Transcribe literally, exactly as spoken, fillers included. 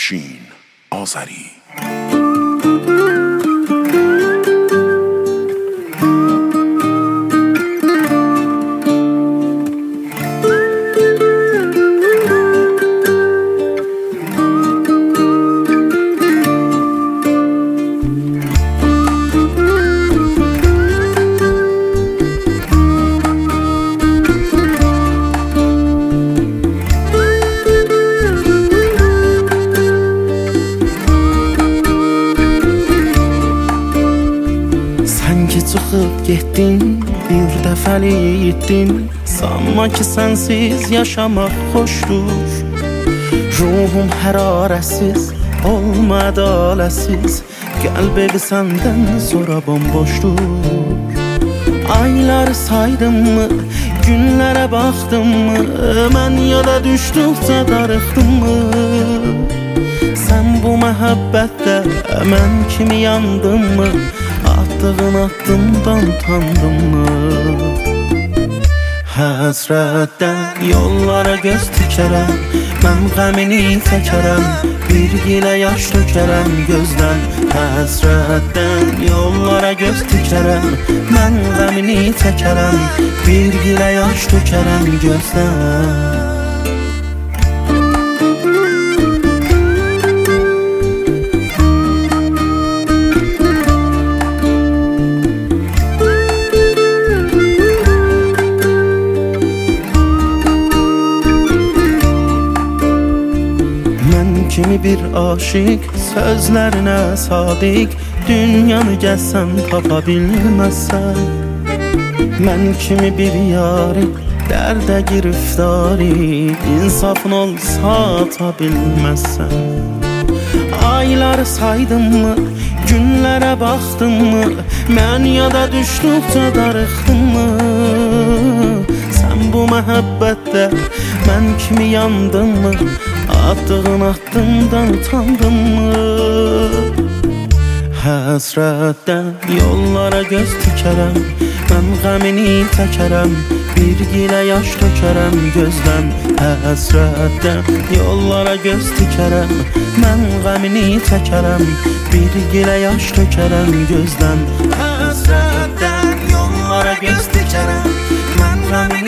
Afshin Azari. Çıxıb getdin, bir dəfəlik itdin. Sanma ki sənsiz yaşamaq xoşdur. Ruhum hərarəsiz, olma ədaləsiz. Qəlb evi səndən sonra bomboşdur. Ayları saydım mı, günlərə baxdım mı? Mən yada düşdükcə darıxdım mı? Sən bu məhəbbətdə mən kimi yandın mı? Attığın addımdan utandım mı? Həsrətdən yollara göz tikərəm, mən qəmini təkərəm, bir gilə yaş tökərəm gözdən. Həsrətdən yollara göz tikərəm, mən qəmini təkərəm, bir gilə yaş tökərəm gözdən. Kimi bir aşık, sözlerine sadık, dünyanı gəlsən tapa bilməzsən. Mən kimi bir yari, dərdə giriftari, insafın olsa ata bilməzsən. Ayları saydım mı, günlərə baxdım mı? Mən yada düşdükcə darıxdım mı? Sən bu məhəbbətdə mən kimi yandın mı? Attığın addımdan utandım mı? Həsrətdən yollara göz tikərəm, mən qəmini təkərəm, bir gilə yaş tökərəm gözdən. Həsrətdən yollara göz tikərəm, mən qəmini təkərəm, bir gilə yaş tökərəm gözdən. Həsrətdən yollara göz tikərəm, mən qəmini